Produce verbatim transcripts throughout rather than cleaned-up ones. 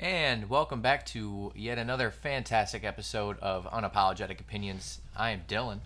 And welcome back to yet another fantastic episode of Unapologetic Opinions. I am Dylan.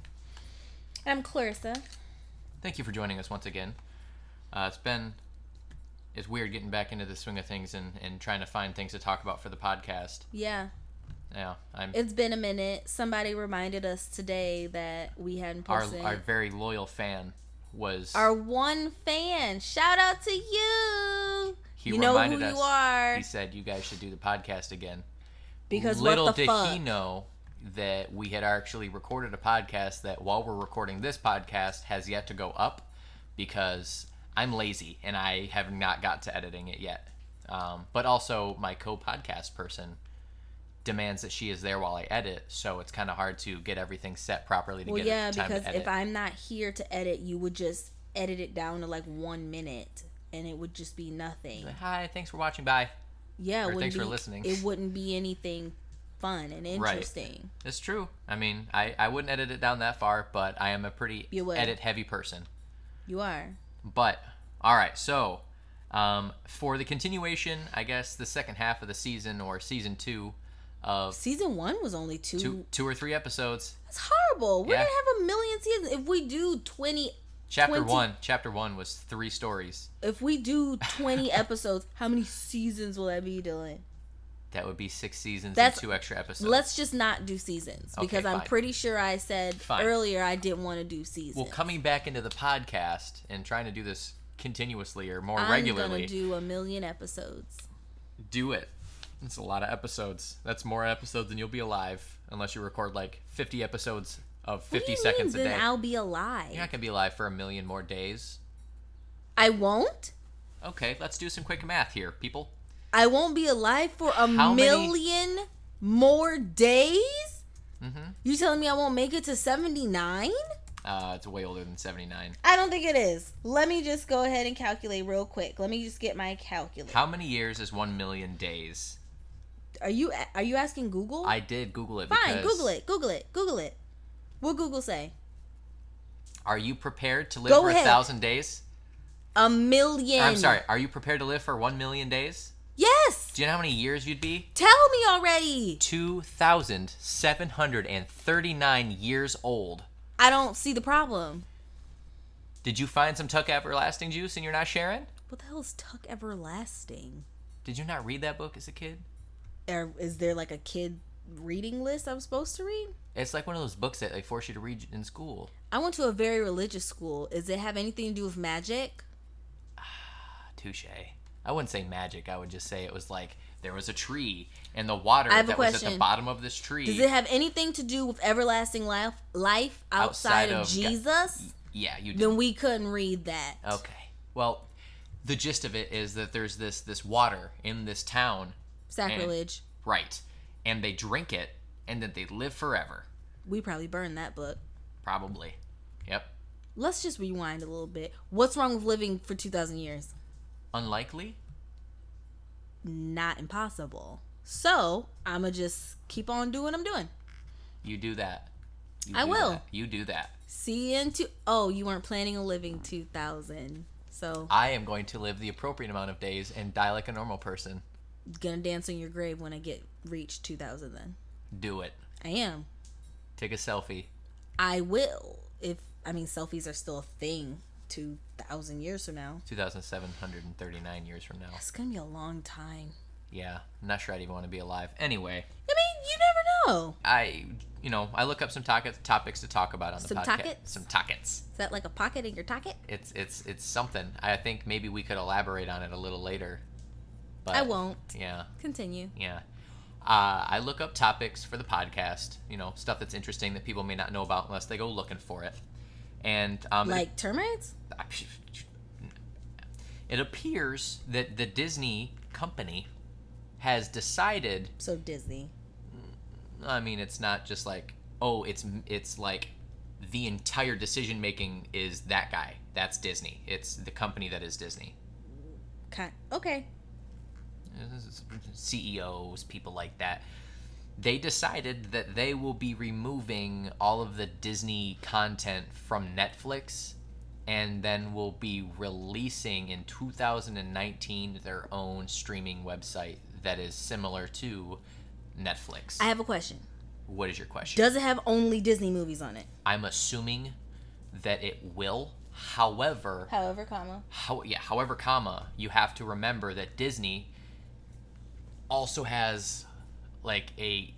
I'm Clarissa. Thank you for joining us once again. Uh, it's been, it's weird getting back into the swing of things and, and trying to find things to talk about for the podcast. Yeah. Yeah, I'm. It's been a minute. Somebody reminded us today that we hadn't Our, posted. our very loyal fan was... Our one fan. Shout out to you. He you know reminded who us, you are. He said, you guys should do the podcast again. Because Little what the did fuck? he know that we had actually recorded a podcast that while we're recording this podcast has yet to go up because I'm lazy and I have not got to editing it yet. Um, but also my co-podcast person demands that she is there while I edit, so it's kind of hard to get everything set properly to well, get yeah, it time because to edit. if I'm not here to edit, you would just edit it down to like one minute and it would just be nothing. Hi, thanks for watching. Bye. Yeah, it Or wouldn't thanks be, for listening. It wouldn't be anything fun and interesting. Right. It's true. I mean, I, I wouldn't edit it down that far, but I am a pretty You would. edit-heavy person. You are. But, all right, so um, for the continuation, I guess the second half of the season or season two of Season one was only two. two, two or three episodes. That's horrible. We're Yeah. gonna have a million seasons if we do twenty. Chapter twenty one, chapter one was three stories. If we do twenty episodes, how many seasons will that be, Dylan? That would be six seasons That's- and two extra episodes. Let's just not do seasons Okay, because I'm fine. pretty sure I said Fine. earlier I didn't want to do seasons. Well, coming back into the podcast and trying to do this continuously or more I'm regularly, gonna do a million episodes. do it. It's a lot of episodes. That's more episodes than you'll be alive unless you record like fifty episodes of What fifty do you seconds mean, a day. then I'll be alive. You're not going to be alive for a million more days. I won't. Okay, let's do some quick math here, people. I won't be alive for a How many- million more days. Mm-hmm. You telling me I won't make it to seventy-nine? Uh, it's way older than seventy-nine. I don't think it is. Let me just go ahead and calculate real quick. Let me just get my calculator. How many years is one million days? Are you are you asking Google? I did Google it Fine, because... Google it. Google it. Google it. What Google say? Are you prepared to live Go for ahead. a thousand days? A million. Or, I'm sorry, are you prepared to live for one million days? Yes. Do you know how many years you'd be? Tell me already. two thousand seven hundred thirty-nine years old. I don't see the problem. Did you find some Tuck Everlasting juice and you're not sharing? What the hell is Tuck Everlasting? Did you not read that book as a kid? Or is there like a kid reading list I'm supposed to read? It's like one of those books that they force you to read in school. I went to a very religious school. Does it have anything to do with magic? Touche. I wouldn't say magic. I would just say it was like there was a tree and the water I have a that was at the question. bottom of this tree. Does it have anything to do with everlasting life life outside, Outside of, of Jesus? Yeah, you did. Then we couldn't read that. Okay. Well, the gist of it is that there's this this water in this town. Sacrilege. And, right. And they drink it and then they live forever. We probably burned that book. Probably. Yep. Let's just rewind a little bit. What's wrong with living for two thousand years? Unlikely? Not impossible. So, I'm going to just keep on doing what I'm doing. You do that. You I do will. that. You do that. See you in two... Oh, you weren't planning on living two thousand. So, I am going to live the appropriate amount of days and die like a normal person. gonna dance on your grave when I get reached two thousand then. Do it. I am. Take a selfie. I will. If, I mean, selfies are still a thing two thousand years from now. two thousand seven hundred thirty-nine years from now. It's gonna be a long time. Yeah. I'm not sure I'd even want to be alive. Anyway, I mean, you never know. I, you know, I look up some to- topics to talk about on the Some podcast. tockets? Some tockets. Is that like a pocket in your pocket? It's it's it's something. I think maybe we could elaborate on it a little later. But I won't. Yeah. Continue. Yeah. Uh, I look up topics for the podcast, you know, stuff that's interesting that people may not know about unless they go looking for it. And um, Like termites? it, it appears that the Disney company has decided, So Disney. I mean, it's not just like, oh, it's it's like the entire decision making is that guy. That's Disney. It's the company that is Disney. Kind. Okay. C E Os, people like that. They decided that they will be removing all of the Disney content from Netflix and then will be releasing in two thousand nineteen their own streaming website that is similar to Netflix. I have a question. What is your question? Does it have only Disney movies on it? I'm assuming that it will. However, However, comma. how, yeah, however, comma, you have to remember that Disney also has like a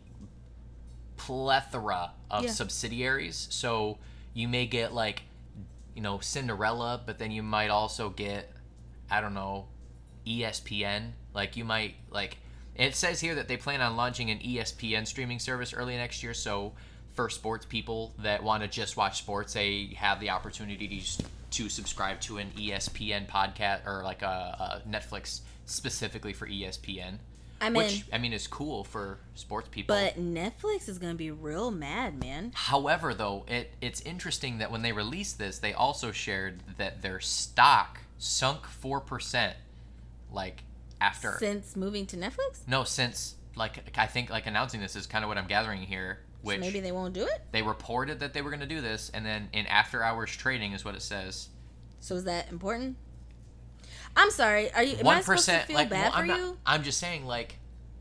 plethora of Yeah. subsidiaries. So you may get like, you know, Cinderella, but then you might also get, I don't know, E S P N. Like you might like, it says here that they plan on launching an E S P N streaming service early next year. So for sports people that want to just watch sports, they have the opportunity to, to subscribe to an E S P N podcast or like a, a Netflix specifically for E S P N. I'm which in. I mean is cool for sports people. But Netflix is gonna be real mad, man. However, though, it it's interesting that when they released this, they also shared that their stock sunk four percent, like after Since moving to Netflix? no since like I think like announcing this is kind of what I'm gathering here. Which So maybe they won't do it? they reported that they were going to do this, and then in after hours trading is what it says. So is that important? I'm sorry. Are you? Am One I supposed to percent, feel like bad well, for I'm not, you? I'm just saying, like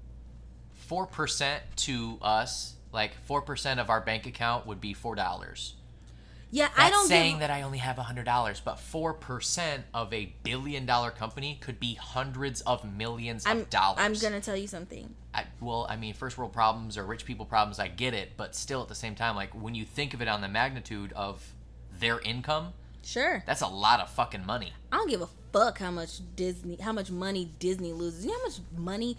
four percent to us, like four percent of our bank account would be four dollars. Yeah, That's I don't saying give, that I only have a hundred dollars, but four percent of a billion dollar company could be hundreds of millions I'm, of dollars. I'm gonna tell you something. I, well, I mean, first world problems or rich people problems, I get it, but still at the same time, like when you think of it on the magnitude of their income, Sure. that's a lot of fucking money. I don't give a fuck how much Disney, how much money Disney loses. You know how much money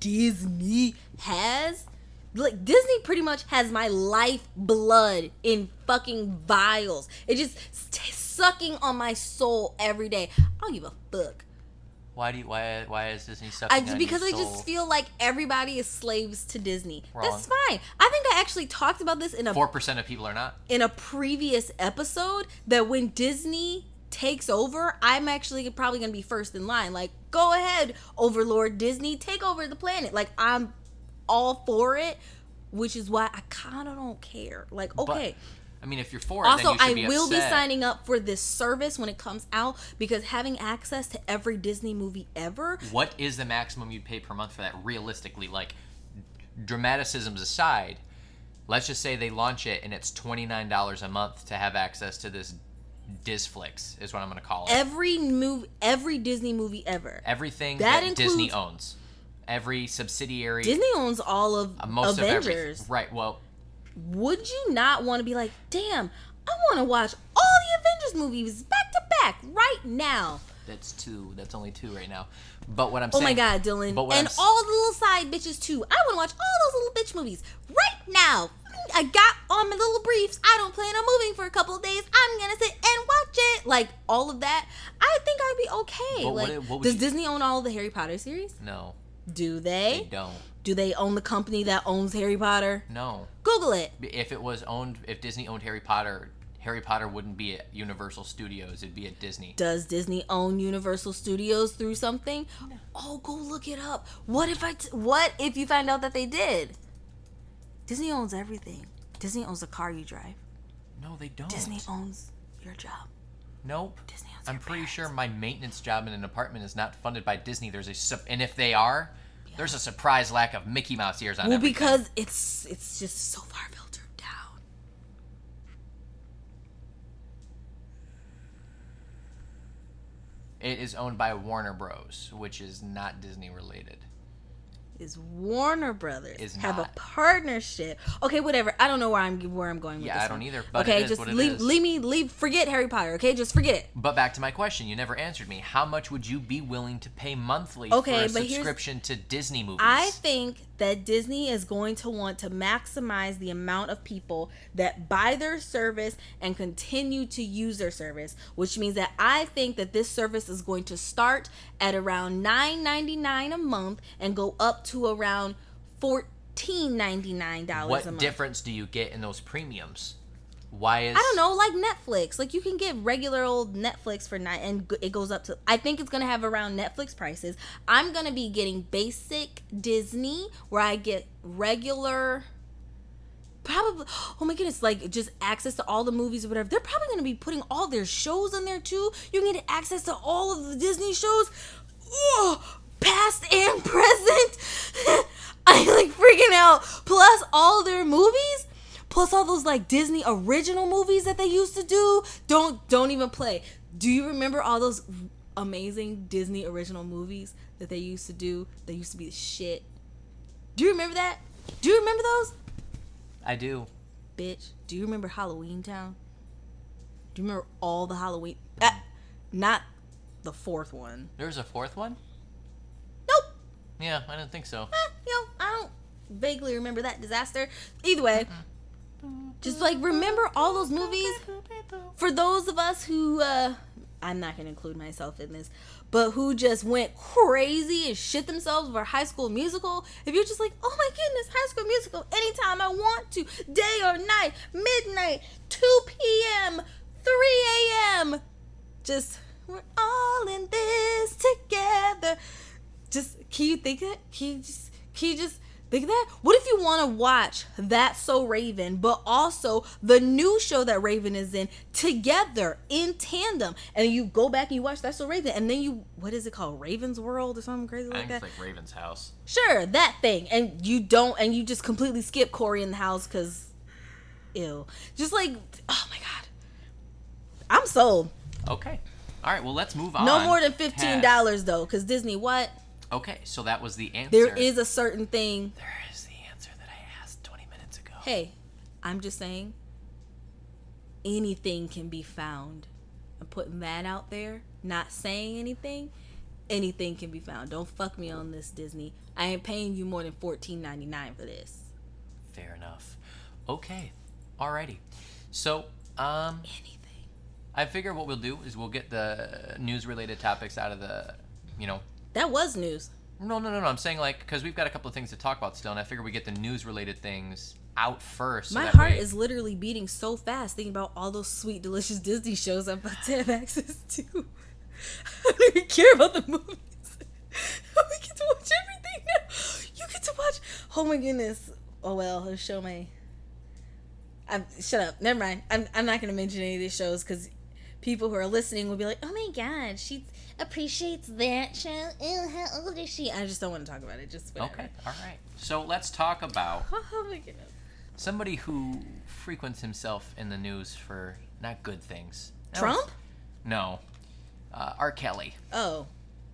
Disney has? Like, Disney pretty much has my life blood in fucking vials. It just st- sucking on my soul every day. I don't give a fuck. Why do you, why why is Disney sucking I, on because your I soul? just feel like everybody is slaves to Disney. Wrong. That's fine. I think I actually talked about this in a Four percent of people are not. in a previous episode that when Disney takes over, I'm actually probably gonna be first in line. Like, go ahead, Overlord Disney, take over the planet. Like, I'm all for it, which is why I kind of don't care. Like, okay. But, I mean, if you're for it, Also, then you should I be will be upset. signing up for this service when it comes out because having access to every Disney movie ever. What is the maximum you'd pay per month for that? Realistically, like, dramaticisms aside, let's just say they launch it and it's twenty-nine dollars a month to have access to this Disflix, is what I'm going to call it. Every movie, every Disney movie ever. Everything That that, includes- Disney owns. Every subsidiary. Disney owns all of uh, most Avengers. of everything. Right, well, Would you not want to be like, damn, I want to watch all the Avengers movies back to back right now? that's two. That's only two right now. But what I'm Oh saying... my God, Dylan. But what And I'm s- all the little side bitches too. I want to watch all those little bitch movies right now. I got on my little briefs. I don't plan on moving for a couple of days. I'm going to sit and watch it. Like, all of that. I think I'd be okay. But what- like, what would does you- Disney own all of the Harry Potter series? No, Do they they? don't. Do they own the company that owns Harry Potter? No. Google it. If it was owned... If Disney owned Harry Potter, Harry Potter wouldn't be at Universal Studios. It'd be at Disney. Does Disney own Universal Studios through something? No. Oh, go look it up. What if I? T- what if you find out that they did? Disney owns everything. Disney owns the car you drive. No, they don't. Disney owns your job. Nope. Disney owns I'm your pretty parents. sure my maintenance job in an apartment is not funded by Disney. There's a sup- and if they are, there's a surprise lack of Mickey Mouse ears on Well, everything. because it's it's just so far filtered down. it is owned by Warner Bros, which is not Disney related. Is Warner Brothers Is have not. a partnership? Okay, whatever. I don't know where I'm where I'm going with Yeah, this I don't one. either, but okay, it is just what it leave is. leave me leave forget Harry Potter. Okay, just forget it. But back to my question, you never answered me. How much would you be willing to pay monthly Okay, for but a here's- subscription to Disney movies? I think that Disney is going to want to maximize the amount of people that buy their service and continue to use their service, which means that I think that this service is going to start at around nine ninety-nine a month and go up to around fourteen ninety-nine dollars what a month. difference do you get in those premiums? Why is I don't know, like Netflix. Like, you can get regular old Netflix for nine, and g- it goes up to. I think it's gonna have around Netflix prices. I'm gonna be getting basic Disney, where I get regular. Probably, oh my goodness, like just access to all the movies or whatever. They're probably gonna be putting all their shows in there too. You can get access to all of the Disney shows. Oh, past and present. I'm like freaking out. Plus all their movies, plus all those like Disney original movies that they used to do. Don't don't even play. Do you remember all those amazing Disney original movies that they used to do? They used to be the shit. Do you remember that? Do you remember those? I do. Bitch, do you remember Halloween Town? Do you remember all the Halloween? Uh, not the fourth one. There was a fourth one? Nope. Yeah, I didn't think so. Eh, you know, I don't vaguely remember that disaster. Either way, just like remember all those movies. For those of us who, uh, I'm not going to include myself in this, but who just went crazy and shit themselves for High School Musical. If you're just like, oh my goodness, High School Musical, anytime I want to, day or night, midnight, two p.m., three a.m., just, we're all in this together. Just, can you think that? Can you just, can you just think of that? What if you want to watch That's So Raven, but also the new show that Raven is in together in tandem, and you go back and you watch That's So Raven, and then you, what is it called, Raven's World or something crazy like I think that? it's like Raven's House. Sure, that thing, and you don't, and you just completely skip Corey in the house because, ew, just like, oh my god, I'm sold. Okay, all right. Well, let's move on. No more than fifteen dollars though, because Disney what? Okay, so that was the answer. There is a certain thing. There is the answer that I asked twenty minutes ago. Hey, I'm just saying, anything can be found. I'm putting that out there, not saying anything. Anything can be found. Don't fuck me on this, Disney. I ain't paying you more than fourteen ninety-nine for this. Fair enough. Okay, alrighty. So, um, Anything. I figure what we'll do is we'll get the news-related topics out of the, you know. That was news. No, no, no, no. I'm saying like because we've got a couple of things to talk about still, and I figure we get the news-related things out first. So My that heart way... is literally beating so fast thinking about all those sweet, delicious Disney shows I'm about to have access to. I don't even care about the movies. We get to watch everything now. You get to watch. Oh my goodness. Oh well, I'll show my. I'm shut up. Never mind. I'm I'm not gonna mention any of these shows because people who are listening will be like, "Oh my god, she appreciates that show. Ew, how old is she?" I just don't want to talk about it. Just whatever. Okay, all right. So let's talk about Oh my goodness. somebody who frequents himself in the news for not good things. That Trump? was- no. Uh, R. Kelly. Oh.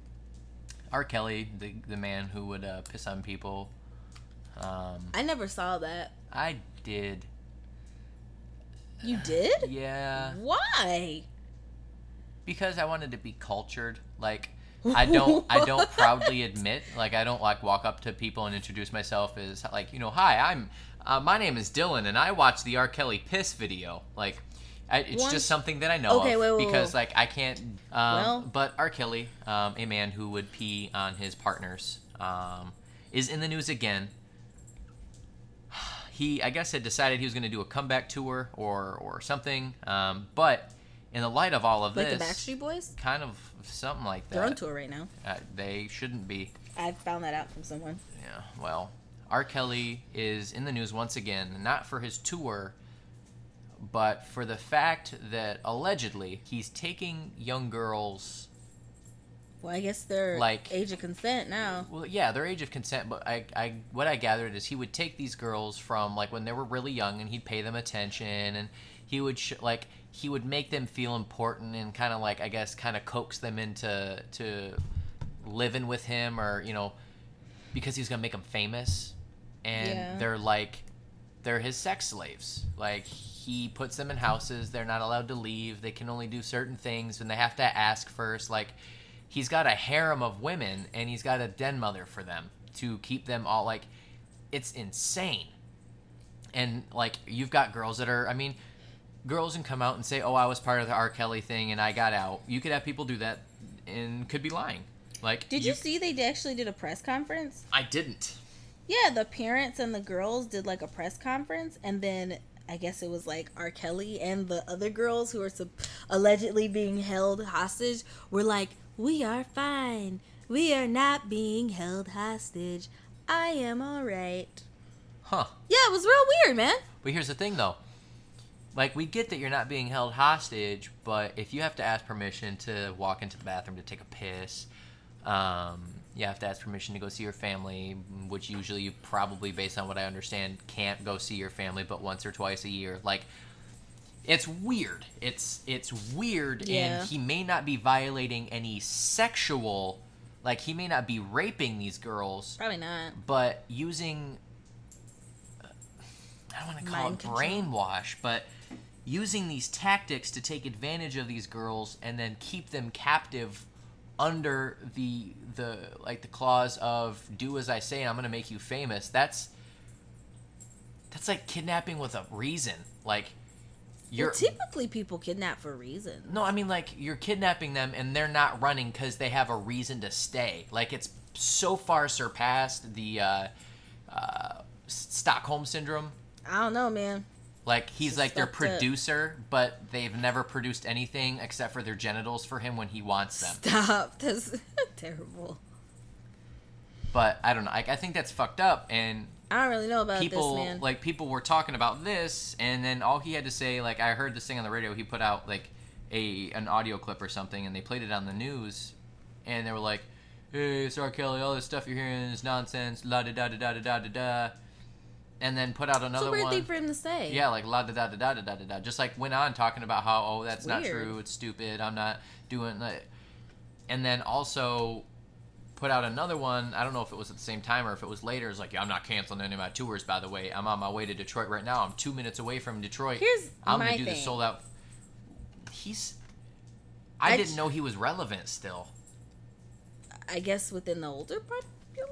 R. Kelly, the the man who would uh, piss on people. Um, I never saw that. I did. You did? Yeah. Why? Because I wanted to be cultured. Like, I don't I don't proudly admit, like, I don't, like, walk up to people and introduce myself as, like, you know, hi, I'm, uh, my name is Dylan, and I watched the R. Kelly piss video. Like, I, it's Once- just something that I know Okay, of. wait, wait, because, wait. like, I can't, um, Well- but R. Kelly, um, a man who would pee on his partners, um, is in the news again. He, I guess, had decided he was going to do a comeback tour or, or something, um, but in the light of all of Like this... the Backstreet Boys? Kind of something like that. They're on tour right now. Uh, they shouldn't be. I found that out from someone. Yeah, well, R. Kelly is in the news once again, not for his tour, but for the fact that allegedly he's taking young girls. Well, I guess they're Like- age of consent now. Well, yeah, their age of consent, but I, I, what I gathered is he would take these girls from like when they were really young, and he'd pay them attention, and he would sh- like he would make them feel important, and kind of like I guess kind of coax them into to living with him, or you know, because he's gonna make them famous, and Yeah. they're like they're his sex slaves. Like he puts them in houses, they're not allowed to leave, they can only do certain things, and they have to ask first, like. He's got a harem of women, and he's got a den mother for them to keep them all, like, it's insane. And, like, you've got girls that are, I mean, girls can come out and say, oh, I was part of the R. Kelly thing, and I got out. You could have people do that and could be lying. Like, Did you, see they actually did a press conference? I didn't. Yeah, the parents and the girls did like a press conference, and then I guess it was like R. Kelly and the other girls who were sub- allegedly being held hostage were like, we are fine. We are not being held hostage. I am all right. Huh. Yeah, it was real weird, man. But here's the thing, though. Like, we get that you're not being held hostage, but if you have to ask permission to walk into the bathroom to take a piss, um, You have to ask permission to go see your family, which usually you probably, based on what I understand, can't go see your family but once or twice a year. Like, it's weird. It's it's weird, Yeah. and he may not be violating any sexual, like, he may not be raping these girls, Probably not. but using, I don't want to call Mind it control. brainwash, but using these tactics to take advantage of these girls and then keep them captive under the the like the clause of do as I say and I'm gonna make you famous. That's that's like kidnapping with a reason. Like, you're Well, typically people kidnap for a reason. no, I mean, like, you're kidnapping them and they're not running because they have a reason to stay. Like, it's so far surpassed the uh, uh, Stockholm syndrome. I don't know, man. Like, he's It's like their fucked up. producer, but they've never produced anything except for their genitals for him when he wants them. Stop. That's terrible. But I don't know. I, I think that's fucked up. And I don't really know about people, this, man. like, people were talking about this, and then all he had to say, like, I heard this thing on the radio. He put out, like, a an audio clip or something, and they played it on the news, and they were like, hey, it's R. Kelly, all this stuff you're hearing is nonsense, la da da da da da da da. And then put out It's another a weird one. thing for him to say. Yeah, like la da da da da da da da da. Just like went on talking about how, oh, that's not Weird. true, it's stupid, I'm not doing that. And then also put out another one. I don't know if it was at the same time or if it was later. It's like, yeah, I'm not canceling any of my tours, by the way. I'm on my way to Detroit right now. I'm two minutes away from Detroit. Here's I'm my gonna do the thing. sold out. He's. I, I didn't j- know he was relevant still. I guess within the older population?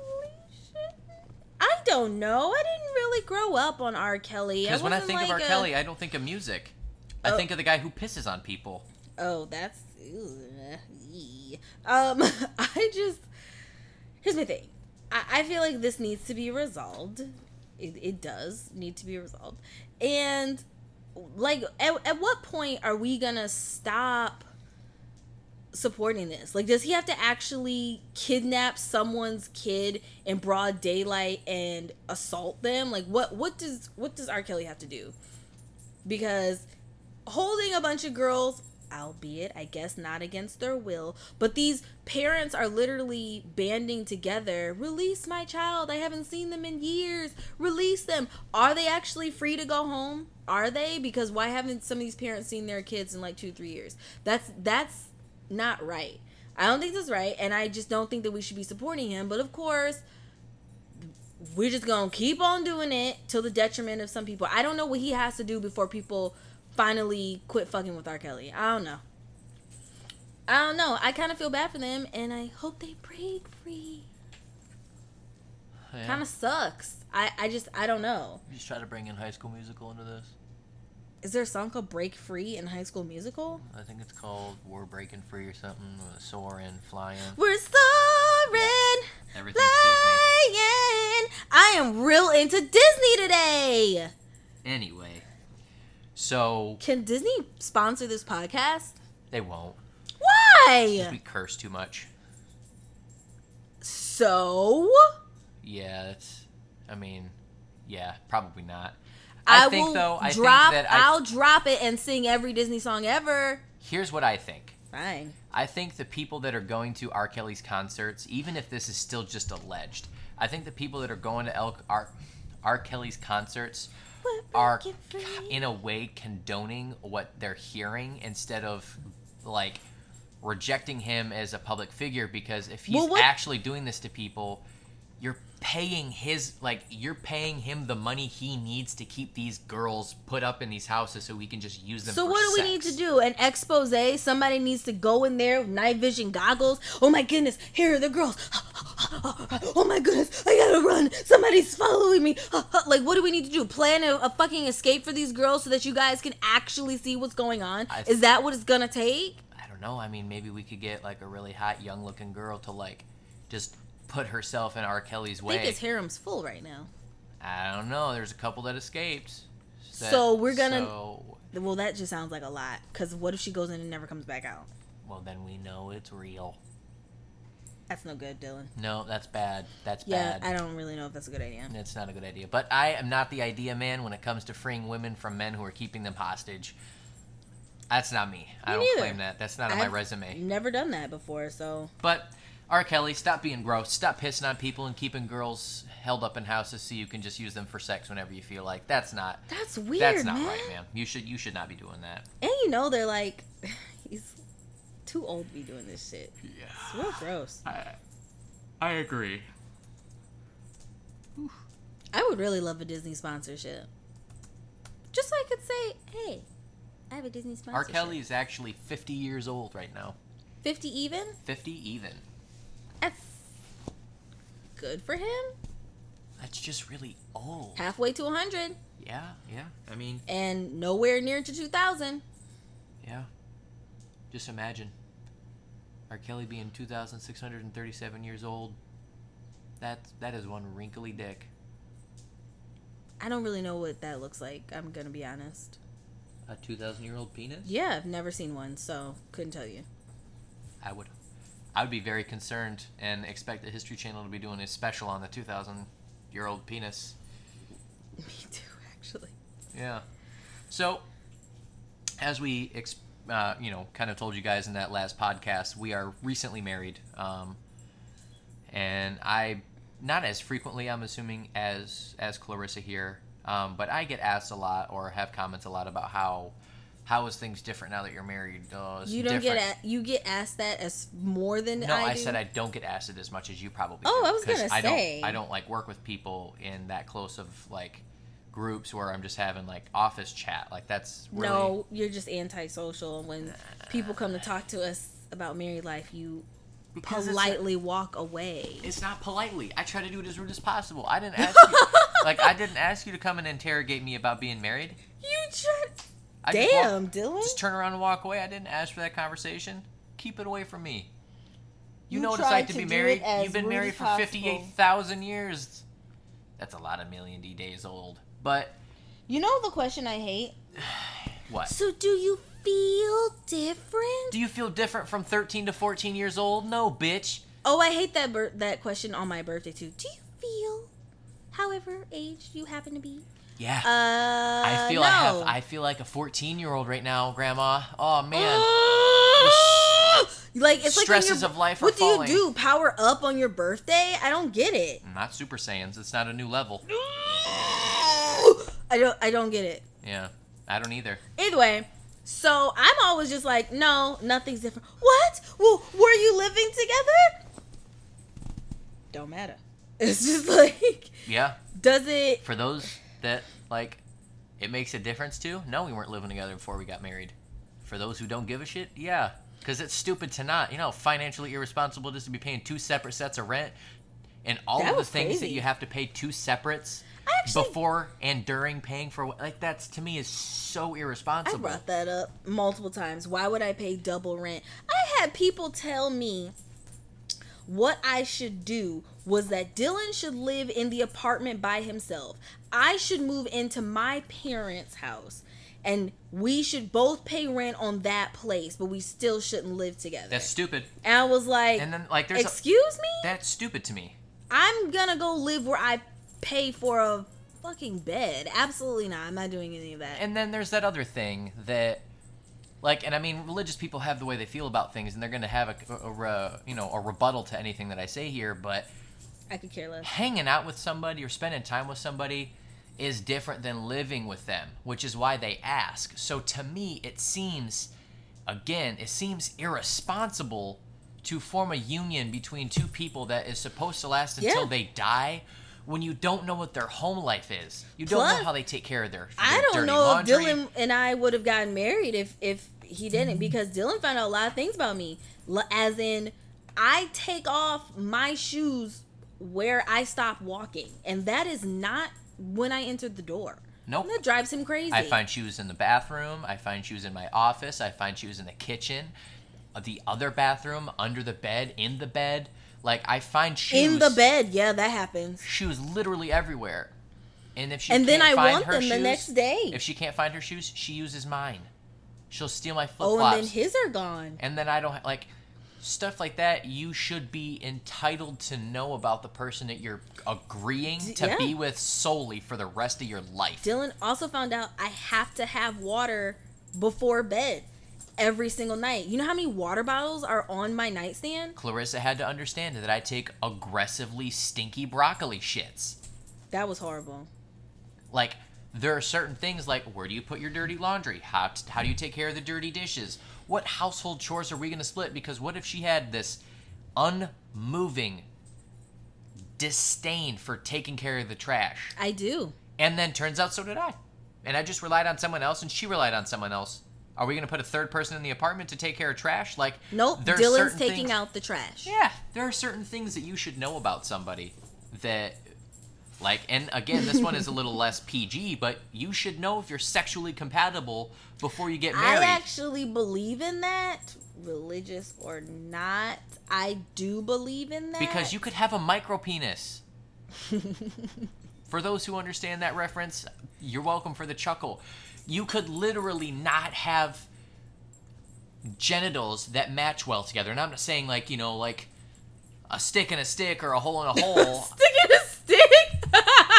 I don't know. I didn't really grow up on R. Kelly. Because when I wasn't think of R. like a- Kelly, I don't think of music. I Oh. think of the guy who pisses on people. Oh, that's. Ew, ee. Um, I just. Here's my thing. I, I feel like this needs to be resolved. It, it does need to be resolved. And, like, at, at what point are we gonna stop supporting this? Like, does he have to actually kidnap someone's kid in broad daylight and assault them? Like, what what does what does R. Kelly have to do? Because holding a bunch of girls, albeit I guess not against their will, but these parents are literally banding together. Release my child. I haven't seen them in years. Release them. Are they actually free to go home? Are they? Because why haven't some of these parents seen their kids in like two, three years? That's that's not right. I don't think that's right, and I just don't think that we should be supporting him. But of course, we're just gonna keep on doing it till the detriment of some people. I don't know what he has to do before people finally quit fucking with R. Kelly. I don't know. I don't know. I kind of feel bad for them, and I hope they break free. Yeah. Kind of sucks. I, I just, I don't know. You just try to bring in High School Musical into this. Is there a song called Break Free in High School Musical? I think it's called We're Breaking Free or something. Or soaring, flying. We're soaring, Everything's Disney. flying. I am real into Disney today. Anyway, so Can Disney sponsor this podcast? they won't. Why? We curse too much. So Yeah, that's. I mean, yeah, probably not. I, I, think will though. I drop. think that I. I'll drop it and sing every Disney song ever. Here's what I think. Fine. I think the people that are going to R. Kelly's concerts, even if this is still just alleged, I think the people that are going to El- R. R. Kelly's concerts We're are breaking free. in a way condoning what they're hearing instead of like rejecting him as a public figure, because if he's Well, what- actually doing this to people, you're paying his like you're paying him the money he needs to keep these girls put up in these houses so he can just use them So for what do we sex. need to do? An expose? Somebody needs to go in there with night vision goggles. Oh my goodness, here are the girls. Oh my goodness, I gotta run. Somebody's following me. Like, what do we need to do? Plan a, a fucking escape for these girls so that you guys can actually see what's going on? I- Is that what it's gonna take? I don't know. I mean, maybe we could get like a really hot young looking girl to like just put herself in R. Kelly's I way. think his harem's full right now. I don't know. There's a couple that escaped. That- So we're gonna- So, Well, that just sounds like a lot. Because what if she goes in and never comes back out? well, then we know it's real. That's no good, Dylan. No, that's bad. That's Yeah, bad. I don't really know if that's a good idea. It's not a good idea. But I am not the idea man when it comes to freeing women from men who are keeping them hostage. That's not me. I Me don't neither. claim that. That's not on my I've resume. Never done that before, so But R. Kelly, stop being gross. Stop pissing on people and keeping girls held up in houses so you can just use them for sex whenever you feel like. That's not. That's weird. That's not man. right, man. You should you should not be doing that. And you know they're like, he's too old to be doing this shit. Yeah. It's real gross. I I agree. I would really love a Disney sponsorship. Just so I could say, hey, I have a Disney R. sponsorship. Kelly is actually fifty years old right now. fifty even? fifty even. That's good for him. That's just really old. Halfway to one hundred. Yeah, yeah. I mean... And nowhere near to two thousand. Yeah. Just imagine. R. Kelly being two thousand six hundred thirty-seven years old. That, that is one wrinkly dick. I don't really know what that looks like, I'm going to be honest. A two thousand year old penis? Yeah, I've never seen one, so couldn't tell you. I would I would be very concerned and expect the History Channel to be doing a special on the two thousand year old penis. Me too, actually. Yeah. So, as we, ex- uh, you know, kind of told you guys in that last podcast, we are recently married. Um, and I, not as frequently, I'm assuming, as as Clarissa here, um, but I get asked a lot or have comments a lot about how how is things different now that you're married. Uh, it's You don't different. get a- you get asked that as more than No, I do. I said I don't get asked it as much as you probably Oh, do. I was 'cause gonna I say. don't, I don't like work with people in that close of like groups where I'm just having like office chat. Like that's really... No, you're just antisocial. When people come to talk to us about married life, you Because it's politely walk away. It's not politely. I try to do it as rude as possible. I didn't ask you, like I didn't ask you to come and interrogate me about being married. You tried. I just Damn, walk- Dylan. Just turn around and walk away. I didn't ask for that conversation. Keep it away from me. You, You know what it's tried like to to be do married. it as You've been rude married as for possible. fifty-eight thousand years. That's a lot of million D days old. But You know the question I hate? what? So do you feel different? Do you feel different from thirteen to fourteen years old? No, bitch. Oh, I hate that bir- that question on my birthday too. Do you feel however age you happen to be? Yeah. Uh, I feel no. I have. I feel like a fourteen-year-old right now, Grandma. Oh man. Like it's like when Stresses you're- of life are What do falling. you do? Power up on your birthday? I don't get it. Not Super Saiyans. It's not a new level. I don't. I don't get it. Yeah, I don't either. Either way, so I'm always just like, no, nothing's different. What? Well, were you living together? Don't matter. It's just like, Yeah. does it? For those that like, it makes a difference to. No, we weren't living together before we got married. For those who don't give a shit, yeah, because it's stupid to not. You know, financially irresponsible just to be paying two separate sets of rent, and all That of the was things that crazy. you have to pay two separates. I actually- Before and during paying for like that's to me is so I irresponsible. brought that up multiple times. Why would I pay double rent? I had people tell me what I should do was that Dylan should live in the apartment by himself. I should move into my parents' house. And we should both pay rent on that place, but we still shouldn't live together. That's stupid. And I was like, And then like there's a, excuse me? that's stupid to me. I'm gonna go live where I pay for a fucking bed. Absolutely not. I'm not doing any of that. And then there's that other thing that, like, and I mean, religious people have the way they feel about things, and they're going to have a, a, a, you know, a rebuttal to anything that I say here. But I could care less. hanging out with somebody or spending time with somebody is different than living with them, which is why they ask. So to me, it seems, again, it seems irresponsible to form a union between two people that is supposed to last until Yeah. they die. When you don't know what their home life is, you don't Plus, know how they take care of their, their I don't dirty know laundry. if Dylan and I would have gotten married if if he didn't, because Dylan found out a lot of things about me. L- As in, I take off my shoes where I stop walking, and that is not when I entered the door. Nope. And that drives him crazy. I find shoes in the bathroom. I find shoes in my office. I find shoes in the kitchen, uh, the other bathroom, under the bed, in the bed. Like I find shoes in the bed. Yeah, that happens. Shoes literally everywhere. And if she And then can't I find want her them the shoes- next day. If she can't find her shoes, she uses mine. She'll steal my flip Oh, flops. and then his are gone. And then I don't like stuff like that. You should be entitled to know about the person that you're agreeing to yeah. be with solely for the rest of your life. Dylan also found out I have to have water before bed. every single night. You know how many water bottles are on my nightstand? Clarissa had to understand that I take aggressively stinky broccoli shits. That was horrible. Like, there are certain things like, where do you put your dirty laundry? How, t- how do you take care of the dirty dishes? What household chores are we going to split? Because what if she had this unmoving disdain for taking care of the trash? I do. And then turns out so did I. And I just relied on someone else, and she relied on someone else. Are we going to put a third person in the apartment to take care of trash? Like, nope, there are Dylan's certain taking things, out the trash. Yeah, there are certain things that you should know about somebody that, like, and again, this one is a little less P G, but you should know if you're sexually compatible before you get married. I actually believe in that, religious or not. I do believe in that. Because you could have a micro penis. For those who understand that reference, you're welcome for the chuckle. You could literally not have genitals that match well together. And I'm not saying, like, you know, like a stick and a stick or a hole in a hole. Stick and a stick?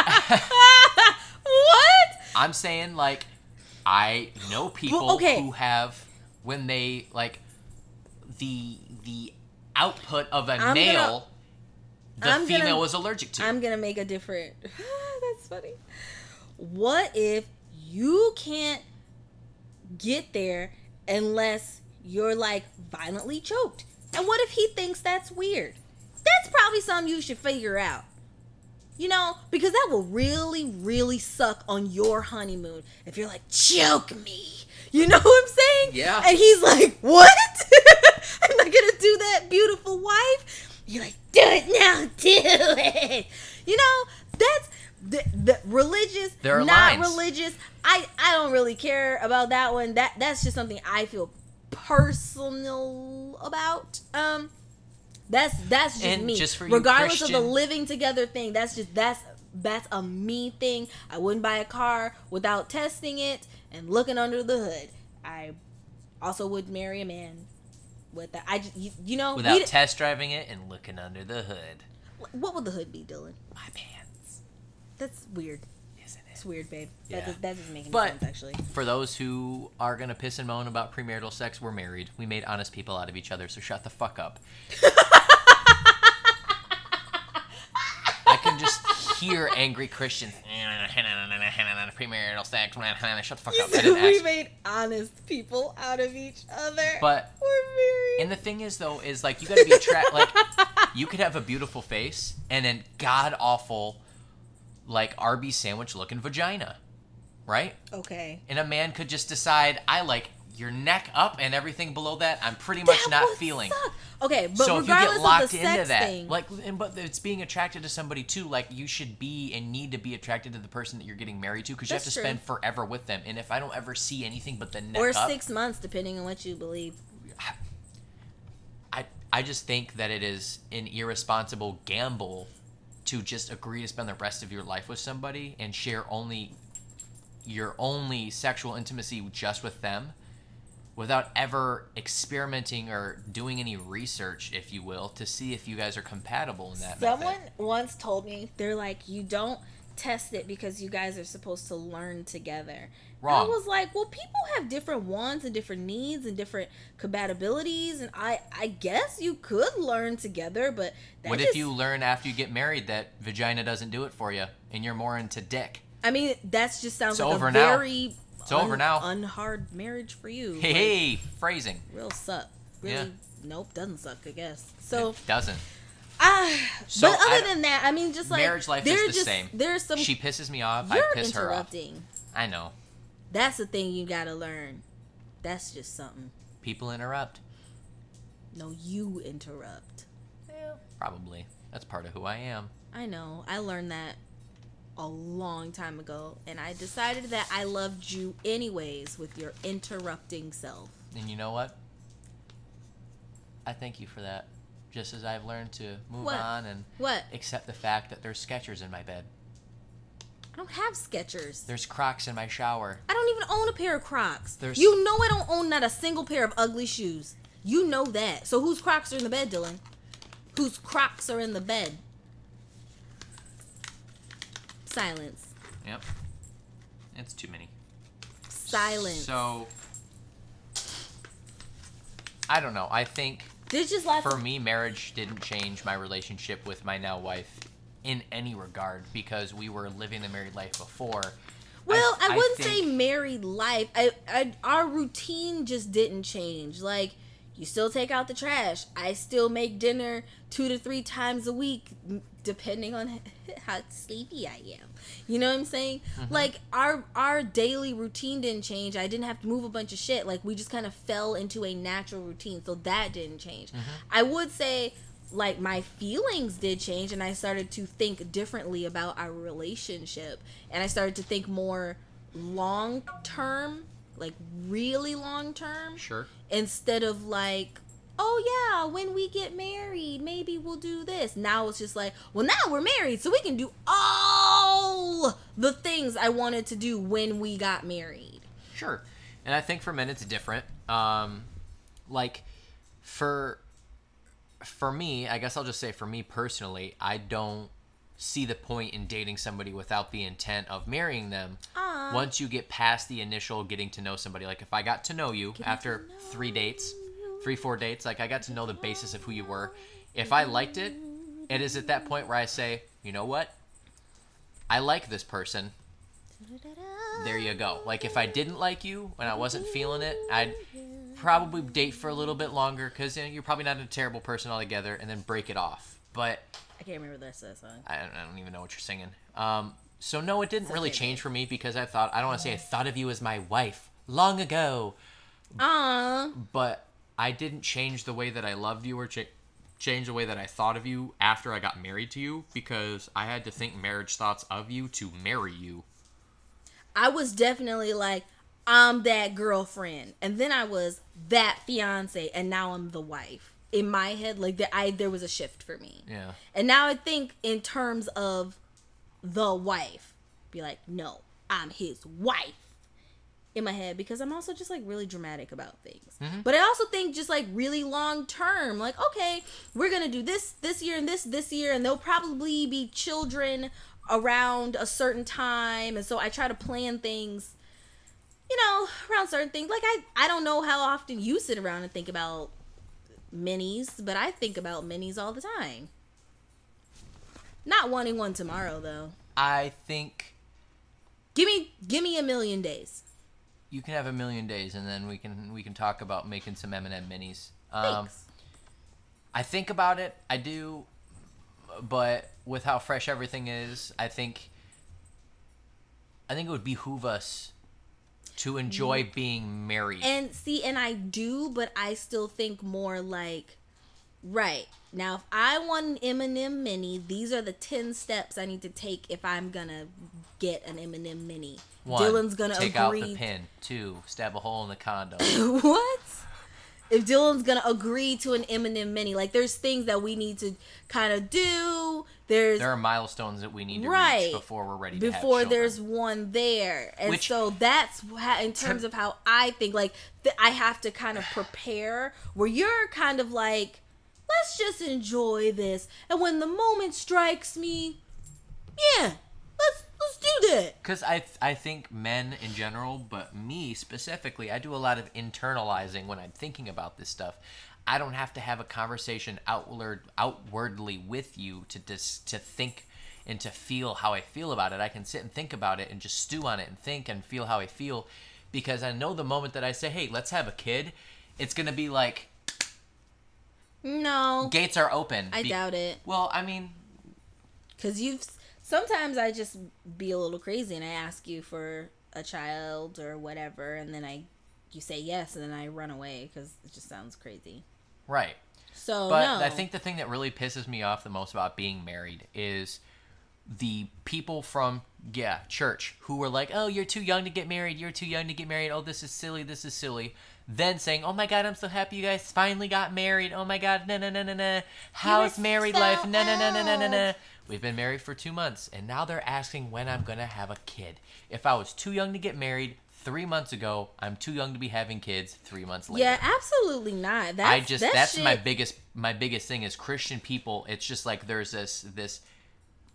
What? I'm saying, like, I know people Well, okay. who have, when they, like, the the output of a I'm male, gonna, the I'm female gonna, was allergic to. I'm going to make a different... That's funny. What if you can't get there unless you're, like, violently choked? And what if he thinks that's weird? That's probably something you should figure out. You know, because that will really, really suck on your honeymoon if you're like, choke me. You know what I'm saying? Yeah. And he's like, what? I'm not going to do that, beautiful wife. You're like, do it now, do it. You know, that's the, the religious, There are not lines. religious. I, I don't really care about that one. That That's just something I feel personal about. Um, That's that's just And me. just for you, regardless of the Christian- living together thing, that's just that's that's a me thing. I wouldn't buy a car without testing it and looking under the hood. I also would marry a man with that. I just, you, you know Without we- test driving it and looking under the hood. what would the hood be, Dylan? My pants. That's weird. Isn't it? It's weird, babe. Yeah. That does, that doesn't make any But- sense, actually. For those who are going to piss and moan about premarital sex, we're married. We made honest people out of each other, so shut the fuck up. I can just hear angry Christians. Premarital sex. Shut the fuck up. I didn't we ask. made honest people out of each other. But we're married. and the thing is, though, is like you got to be attracted. Like you could have a beautiful face and then god awful, like Arby's sandwich looking vagina, right? Okay. And a man could just decide, I like your neck up and everything below that. I'm pretty much That not would feeling. suck. Okay, but So if you regardless get locked of the into sex that, thing, like, and but it's being attracted to somebody too. Like you should be and need to be attracted to the person that you're getting married to because you have to That's true. spend forever with them. And if I don't ever see anything but the neck or up, six months, depending on what you believe. I I just think that it is an irresponsible gamble to just agree to spend the rest of your life with somebody and share only your only sexual intimacy just with them without ever experimenting or doing any research, if you will, to see if you guys are compatible in that Someone method. once told me, they're like, you don't test it because you guys are supposed to learn together. Wrong. I was like, well, people have different wants and different needs and different compatibilities, and I I guess you could learn together, but that What just, if you learn after you get married that vagina doesn't do it for you and you're more into dick? I mean, that's just sounds It's like over a now. very It's over now. unhard marriage for you. Hey, Like, hey, phrasing. real suck. Really, Yeah. nope, doesn't suck. I guess so. It doesn't. Ah, So, but I other don't- than that, I mean, just like Marriage life is there's the just, same. There's some. She pisses me off, I You're piss her off. interrupting. I know. That's the thing you gotta learn. That's just something. People interrupt. No, you interrupt. Yeah, probably. That's part of who I am. I know. I learned that a long time ago, and I decided that I loved you anyways with your interrupting self. And you know what? I thank you for that. Just as I've learned to move What? on and What? accept the fact that there's Skechers in my bed. I don't have Skechers. There's Crocs in my shower. I don't even own a pair of Crocs. There's- You know I don't own not a single pair of ugly shoes. You know that. So whose Crocs are in the bed, Dylan? Whose Crocs are in the bed? Silence. Yep. It's too many. Silence. So, I don't know. I think There's just lots for of... me, marriage didn't change my relationship with my now wife in any regard because we were living the married life before. Well, I, I wouldn't think, say married life. I, I, our routine just didn't change. Like, you still take out the trash. I still make dinner two to three times a week, depending on how sleepy I am. You know what I'm saying? Mm-hmm. Like, our our daily routine didn't change. I didn't have to move a bunch of shit. Like, we just kind of fell into a natural routine. So that didn't change. Mm-hmm. I would say, like, my feelings did change, and I started to think differently about our relationship. And I started to think more long term, like really long term. Sure. Instead of like, oh yeah, when we get married, maybe we'll do this. Now it's just like, well, now we're married, so we can do all the things I wanted to do when we got married. Sure. And I think for men it's different. Um, like, for for me, I guess I'll just say for me personally, I don't see the point in dating somebody without the intent of marrying them. Aww. Once you get past the initial getting to know somebody. Like, if I got to know you getting after know three dates, three, four dates, like, I got to know the basis of who you were. If I liked it, it is at that point where I say, you know what? I like this person. There you go. Like, if I didn't like you and I wasn't feeling it, I'd probably date for a little bit longer because, you know, you're probably not a terrible person altogether, and then break it off. But I can't remember this song. I don't, I don't even know what you're singing. Um, so no, it didn't really change for me because I thought, I don't want to say I thought of you as my wife long ago. Aww. But I didn't change the way that I loved you or ch- change the way that I thought of you after I got married to you because I had to think marriage thoughts of you to marry you. I was definitely like, I'm that girlfriend. And then I was that fiance, and now I'm the wife. In my head, like, the, I there was a shift for me. Yeah. And now I think in terms of the wife. Be like, no, I'm his wife. In my head, because I'm also just like really dramatic about things. Mm-hmm. But I also think just like really long term, like, okay, we're gonna do this this year and this this year, and there'll probably be children around a certain time, and so I try to plan things, you know, around certain things. Like, I I don't know how often you sit around and think about minis, but I think about minis all the time. Not wanting one tomorrow though. I think give me give me a million days. You can have a million days, and then we can we can talk about making some M and M minis. Um, Thanks. I think about it. I do, but with how fresh everything is, I think I think it would behoove us to enjoy mm. being married. And see, and I do, but I still think more like, right now, if I want an M and M mini, these are the ten steps I need to take if I'm gonna get an M and M mini. One, Dylan's gonna take agree. out the pin. Two, stab a hole in the condom. What? If Dylan's gonna agree to an M and M mini, like, there's things that we need to kind of do. There's there are milestones that we need to right, reach before we're ready to before have children. There's one there, and Which, so that's how, in terms of how I think, like, th- I have to kind of prepare. Where you're kind of like, let's just enjoy this, and when the moment strikes me, yeah, let's let's do that. Because I th- I think men in general, but me specifically, I do a lot of internalizing when I'm thinking about this stuff. I don't have to have a conversation outward outwardly with you to dis- to think and to feel how I feel about it. I can sit and think about it and just stew on it and think and feel how I feel, because I know the moment that I say, hey, let's have a kid, it's gonna be like, no, gates are open. I Be- doubt it. Well, I mean, because you've sometimes I just be a little crazy and I ask you for a child or whatever, and then I you say yes, and then I run away because it just sounds crazy. Right. So, but no. I think the thing that really pisses me off the most about being married is the people from, yeah, church who were like, oh, you're too young to get married. You're too young to get married. Oh, this is silly. This is silly. Then saying, oh, my God, I'm so happy you guys finally got married. Oh, my God, na na na na na. How's married so life? Na na na na na na na. We've been married for two months, and now they're asking when I'm going to have a kid. If I was too young to get married three months ago, I'm too young to be having kids three months later. Yeah, absolutely not. That's, I just that that's shit. my biggest my biggest thing is Christian people. It's just like there's this this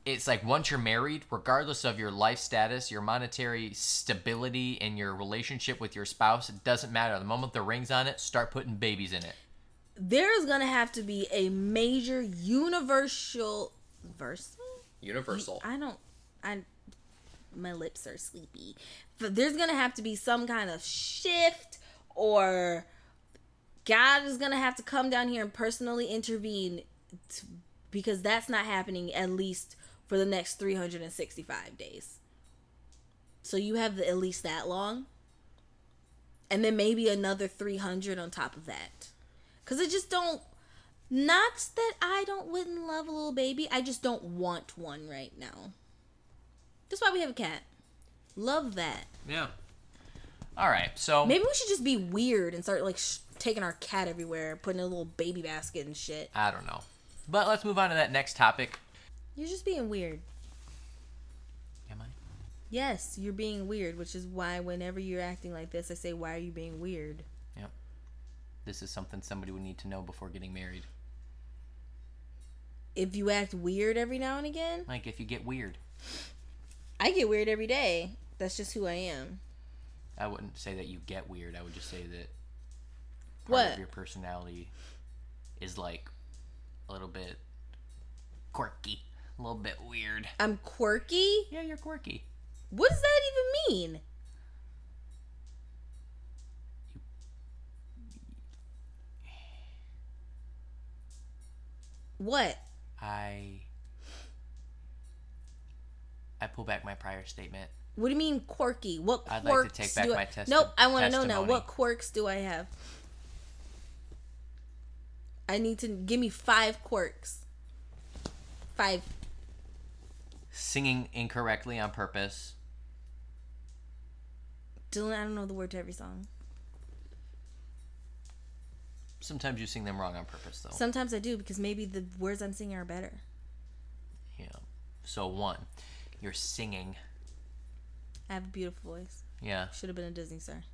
it's like once you're married, regardless of your life status, your monetary stability, and your relationship with your spouse, it doesn't matter. The moment the ring's on it, start putting babies in it. There's gonna have to be a major universal verse. Universal. I don't. I. My lips are sleepy. But there's gonna have to be some kind of shift, or God is gonna have to come down here and personally intervene, to, because that's not happening at least for the next three hundred sixty-five days. So you have the, at least that long, and then maybe another three hundred on top of that. Cause I just don't. Not that I don't wouldn't love a little baby. I just don't want one right now. That's why we have a cat. Love that. Yeah. All right, so maybe we should just be weird and start like sh- taking our cat everywhere, putting in a little baby basket and shit. I don't know, but let's move on to that next topic. You're just being weird. Am I? Yes, you're being weird, which is why whenever you're acting like this, I say, "Why are you being weird?" Yep. This is something somebody would need to know before getting married. If you act weird every now and again, like if you get weird. I get weird every day. That's just who I am. I wouldn't say that you get weird. I would just say that part what? of your personality is like a little bit quirky, a little bit weird. I'm quirky? Yeah, you're quirky. What does that even mean? What? I I pull back my prior statement. What do you mean quirky? What quirks? I'd like to take back do my I... testi- Nope, I want to know testimony. now. What quirks do I have? I need to give me five quirks. Five. Singing incorrectly on purpose. Dylan, I don't know the word to every song. Sometimes you sing them wrong on purpose, though. Sometimes I do, because maybe the words I'm singing are better. Yeah. So one, you're singing. I have a beautiful voice. Yeah. Should have been a Disney star.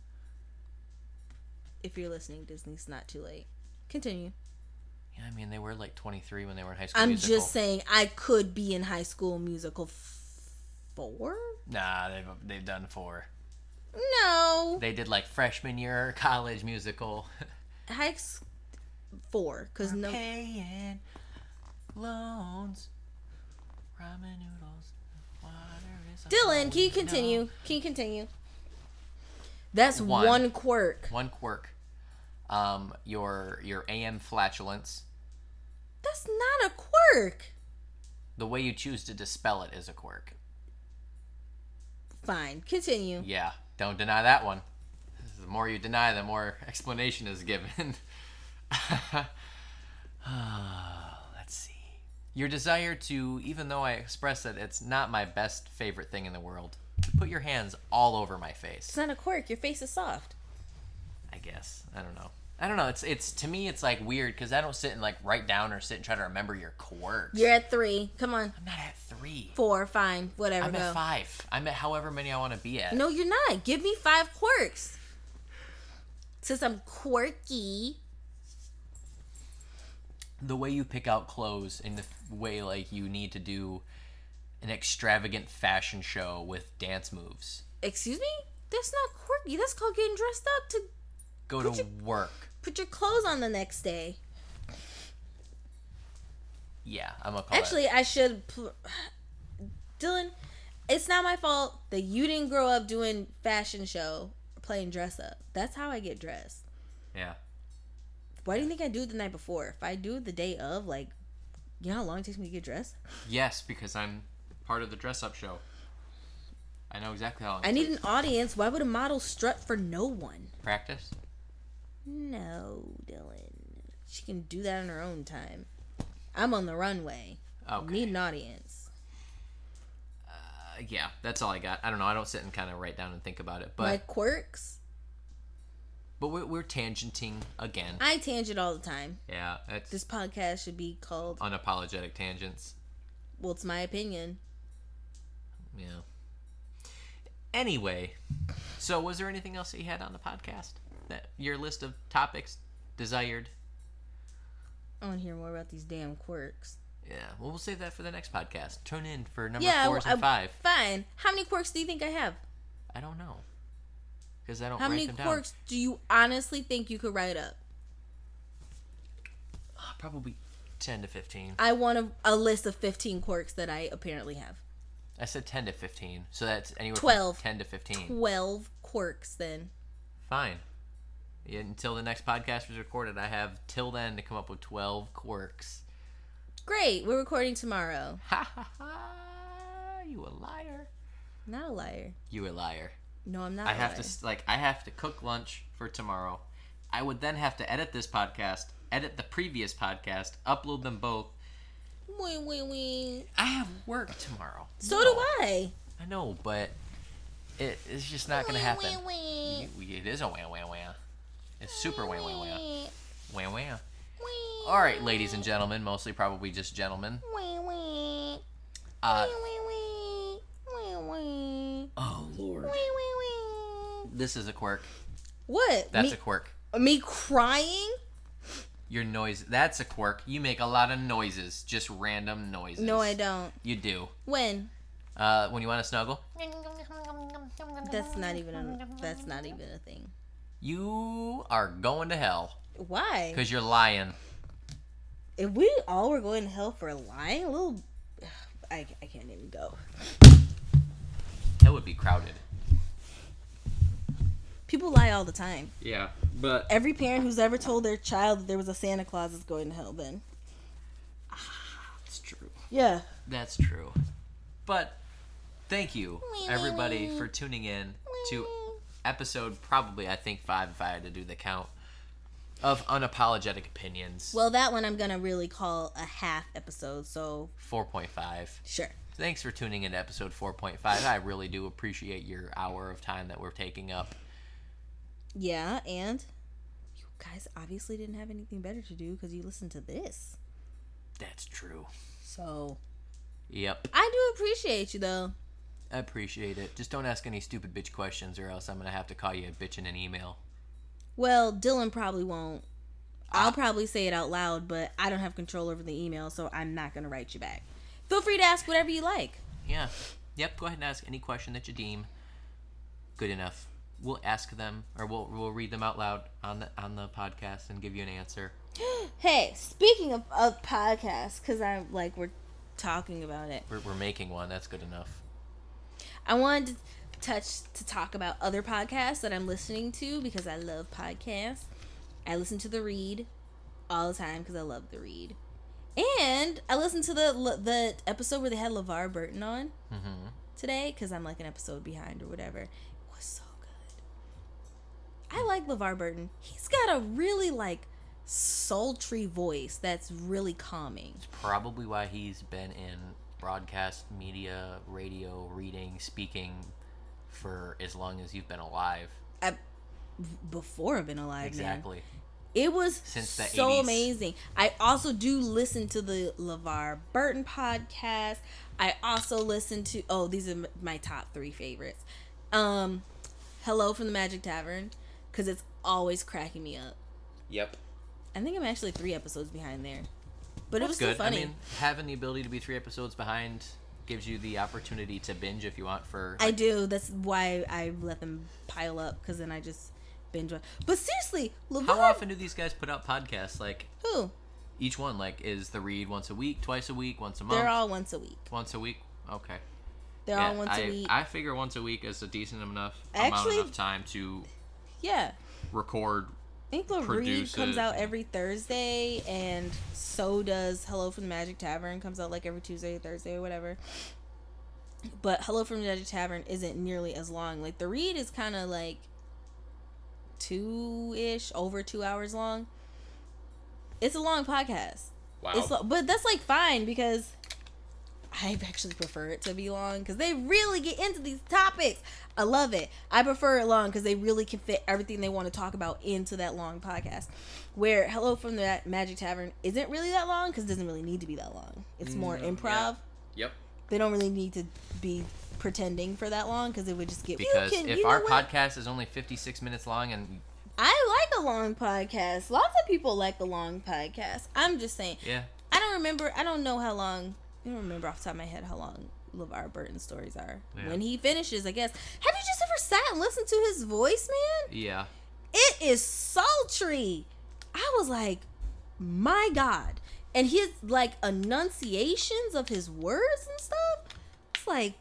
If you're listening, Disney's not too late. Continue. Yeah, I mean, they were like twenty-three when they were in high school I'm musical. just saying I could be in High School Musical f- four? Nah, they've, they've done four. No. They did like freshman year college musical. High s- four, because no. Paying loans, ramen noodles, water is Dylan, can you continue? No. Can you continue? That's One. one quirk. One quirk. Um, your your A M flatulence. That's not a quirk. The way you choose to dispel it is a quirk. Fine, continue. Yeah, don't deny that one. The more you deny, the more explanation is given. Let's see. Your desire to, even though I express that it's not my best favorite thing in the world, to put your hands all over my face. It's not a quirk. Your face is soft. I guess. I don't know. I don't know. It's it's to me it's like weird because I don't sit and like write down or sit and try to remember your quirks. You're at three. Come on. I'm not at three. Four. Fine. Whatever. I'm go. at five. I'm at however many I want to be at. No, you're not. Give me five quirks. Since I'm quirky. The way you pick out clothes and the way like you need to do an extravagant fashion show with dance moves. Excuse me? That's not quirky. That's called getting dressed up to Go Put to your- work. put your clothes on the next day. Yeah, I'm gonna call Actually, I should. Pl- Dylan, it's not my fault that you didn't grow up doing fashion show or playing dress up. That's how I get dressed. it. Yeah. Why do you think I do it the night before? If I do it the day of, like, you know how long it takes me to get dressed? Yes, because I'm part of the dress-up show. I know exactly how long. I it need takes. an audience. Why would a model strut for no one? Practice. No, Dylan. She can do that on her own time. I'm on the runway. Okay. Need an audience. Uh, yeah, that's all I got. I don't know. I don't sit and kind of write down and think about it, but My quirks? but we're, we're tangenting again. I tangent all the time. Yeah, it's This podcast should be called, unapologetic tangents. well, it's my opinion. Yeah. Anyway, so was there anything else that you had on the podcast? That your list of topics desired? I want to hear more about these damn quirks. Yeah, well, we'll save that for the next podcast. Tune in for number Yeah, fours and I- five. Fine. How many quirks do you think I have? I don't know. Because I don't How write many them down. quirks do you honestly think you could write up? Uh, probably ten to fifteen. I want a, a list of fifteen quirks that I apparently have. I said ten to fifteen. So that's anywhere twelve. from ten to fifteen. twelve quirks then. Fine. Yeah, until the next podcast was recorded, I have till then to come up with twelve quirks. Great. We're recording tomorrow. Ha ha ha. You a liar. Not a liar. You a liar. No, I'm not I a have liar. to like I have to cook lunch for tomorrow. I would then have to edit this podcast, edit the previous podcast, upload them both. Wee, wee, wee. I have work tomorrow. So No. do I. I know, but it, it's just not going to happen. Wee, wee, You- It is a wham wham wham. It's super wham wham wham. wee. Wham wham. Wee, All right, ladies and gentlemen, mostly probably just gentlemen. wee, wee. Uh, Wee, wee, wee. Wee, wee. oh Lord, Wee, wee, wee. this is a quirk. What? That's me, a quirk. me crying? Your noise. That's a quirk. You make a lot of noises, just random noises. No, I don't. You do. When? Uh, when you want to snuggle, That's not even a, that's not even a thing. you are going to hell Why? because you're lying. If we all were going to hell for lying, a little, I, I can't even go. That would be crowded. People lie all the time. Yeah, but Every parent who's ever told their child that there was a Santa Claus is going to hell then. it's true. Yeah. That's true. But thank you, everybody, for tuning in to episode probably, I think, five, if I had to do the count, of Unapologetic Opinions. Well, that one I'm going to really call a half episode, so four point five. sure. Thanks for tuning in to episode four point five. I really do appreciate your hour of time that we're taking up. Yeah, and you guys obviously didn't have anything better to do because you listened to this. That's true. So, Yep. I do appreciate you, though. I appreciate it. Just don't ask any stupid bitch questions or else I'm going to have to call you a bitch in an email. Well, Dylan probably won't. I'll probably say it out loud, but I don't have control over the email, so I'm not going to write you back. Feel free to ask whatever you like. Yeah. Yep, go ahead and ask any question that you deem good enough. We'll ask them, or we'll we'll read them out loud on the on the podcast and give you an answer. Hey, speaking of, of podcasts, because I'm like, we're talking about it. We're, we're making one. That's good enough. I wanted to touch to talk about other podcasts that I'm listening to because I love podcasts. I listen to The Read all the time because I love The Read. And I listened to the the episode where they had LeVar Burton on Mm-hmm. today because I'm like an episode behind or whatever. It was so good. I like LeVar Burton. He's got a really like sultry voice that's really calming. It's probably why he's been in broadcast media, radio, reading, speaking for as long as you've been alive. I, before I've been alive, Exactly. man. It was Since the so eighties. amazing. I also do listen to the LeVar Burton podcast. I also listen to, oh, these are m- my top three favorites. Um, Hello from the Magic Tavern, because it's always cracking me up. Yep. I think I'm actually three episodes behind there. But That's it was good. so funny. I mean, having the ability to be three episodes behind gives you the opportunity to binge if you want for... I do. That's why I let them pile up, because then I just binge one. But seriously, LeVar... How often do these guys put out podcasts? Like, Who? each one, like, is the read once a week, twice a week, once a month? They're all once a week. Once a week? Okay. They're Yeah, all once I, a week. I figure once a week is a decent enough Actually- amount of time to yeah. record. I think The Read Produce comes it. out every Thursday, and so does Hello from the Magic Tavern. Comes out like every Tuesday, Thursday, or whatever. But Hello from the Magic Tavern isn't nearly as long. Like, The Read is kind of like two-ish, over two hours long. It's a long podcast. Wow. It's lo- but that's like fine because I actually prefer it to be long because they really get into these topics. I love it. I prefer it long because they really can fit everything they want to talk about into that long podcast. Where Hello from the Magic Tavern isn't really that long because it doesn't really need to be that long. It's more Mm, improv. Yep. They don't really need to be pretending for that long because it would just get Because you can, if you know our what? podcast is only fifty-six minutes long and I like a long podcast. Lots of people like a long podcast. I'm just saying. yeah, I don't don't remember. I don't know how long. I don't remember off the top of my head how long LeVar Burton's stories are. Yeah. When he finishes, I guess. Have you just ever sat and listened to his voice, man? Yeah. It is sultry. I was like, my God. And his, like, enunciations of his words and stuff. It's like,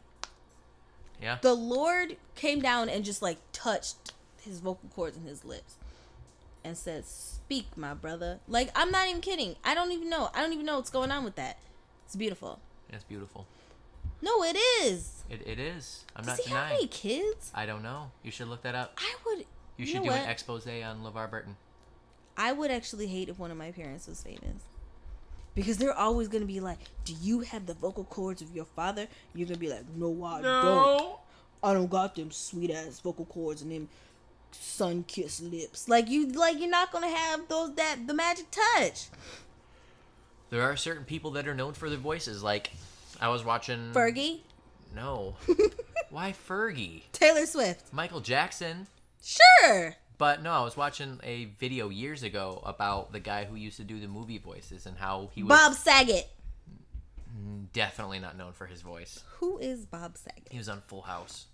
yeah. The Lord came down and just, like, touched his vocal cords and his lips. And said, speak, my brother. Like, I'm not even kidding. I don't even know. I don't even know what's going on with that. It's beautiful. It's beautiful. No, it is. It It is. I'm Does not he denying. have any kids? I don't know. You should look that up. I would. You, you should know do what? an expose on LeVar Burton. I would actually hate if one of my parents was famous. Because they're always going to be like, do you have the vocal cords of your father? You're going to be like, no, I no. don't. I don't got them sweet-ass vocal cords and them sun-kissed lips. Like, you, like you're not going to have those that the magic touch. There are certain people that are known for their voices. Like, I was watching... Fergie? No. Why Fergie? Taylor Swift. Michael Jackson. Sure. But no, I was watching a video years ago about the guy who used to do the movie voices and how he was... Bob Saget. Definitely not known for his voice. Who is Bob Saget? He was on Full House.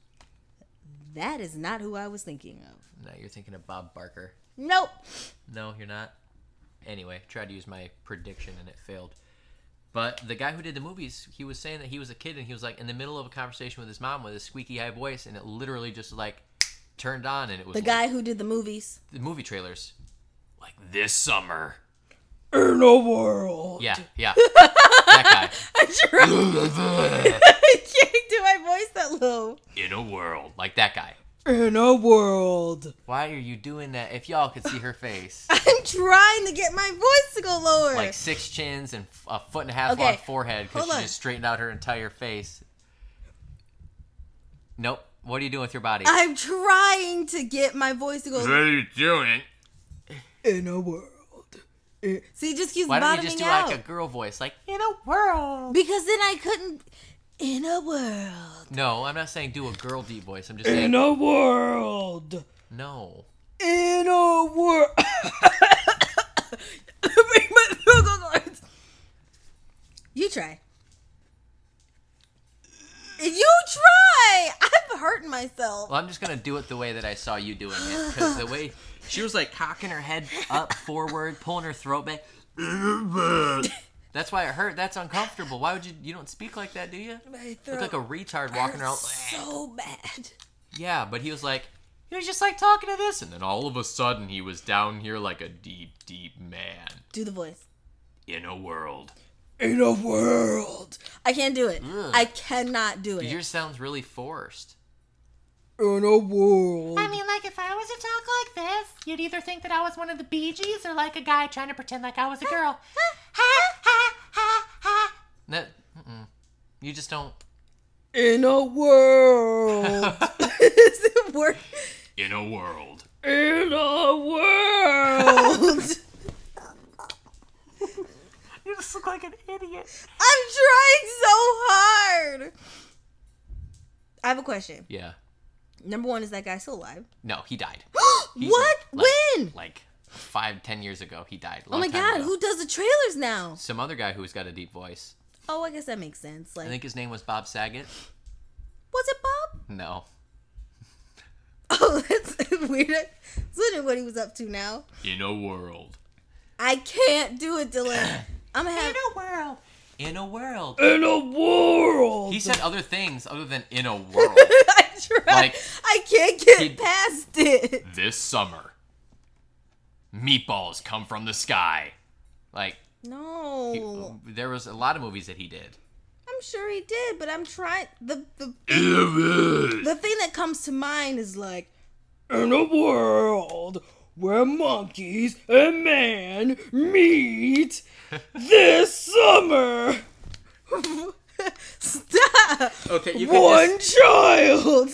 That is not who I was thinking of. No, you're thinking of Bob Barker. Nope. No, you're not. Anyway, tried to use my prediction and it failed. But the guy who did the movies, he was saying that he was a kid and he was like in the middle of a conversation with his mom with a squeaky high voice and it literally just like turned on and it was the like, guy who did the movies. The movie trailers. Like this summer. In a world. Yeah, yeah. That guy. I'm trying. I can't do my voice that low. In a world. Like that guy. In a world. Why are you doing that? If y'all could see her face. I'm trying to get my voice to go lower. Like six chins and a foot and a half okay. long forehead because she on. just straightened out her entire face. Nope. What are you doing with your body? I'm trying to get my voice to go lower. What are you doing? In a world. In... See, it just keeps Why bottoming don't you just do out. like a girl voice? Like, in a world. Because then I couldn't... In a world. No, I'm not saying do a girl deep voice. I'm just saying... In a world. No. In a world. Bring my vocal cords. You try. You try. I'm hurting myself. Well, I'm just going to do it the way that I saw you doing it. Because the way... She was like cocking her head up, forward, pulling her throat back. That's why it hurt. That's uncomfortable. Why would you... You don't speak like that, do you? My throat Look like a retard walking around. So bad. Yeah, but he was like... He was just like talking to this. And then all of a sudden, he was down here like a deep, deep man. Do the voice. In a world. In a world. I can't do it. Ugh. I cannot do it. Yours sounds really forced. In a world. I mean, like, if I was to talk like this, you'd either think that I was one of the Bee Gees or like a guy trying to pretend like I was a girl. Ha, ha, ha, ha. That, mm-mm. You just don't... In a world. Is it work? In a world. In a world. You just look like an idiot. I'm trying so hard. I have a question. Yeah. Number one, is that guy still alive? No, he died. What? Like, when? Like five, ten years ago, he died. Oh my Long time God, ago. who does the trailers now? Some other guy who's got a deep voice. Oh, I guess that makes sense. Like, I think his name was Bob Saget. was it Bob? No. Oh, that's weird. I was wondering what he was up to now. In a world. I can't do it, Dylan. I'm gonna have In a world. In a world. in a world. He said other things other than in a world. I tried. Like, I can't get he- past it. This summer, meatballs come from the sky. Like, No, he, there was a lot of movies that he did. I'm sure he did, but I'm trying. The the the thing that comes to mind is like, in a world where monkeys and man meet this summer. Stop. Okay, you can One child.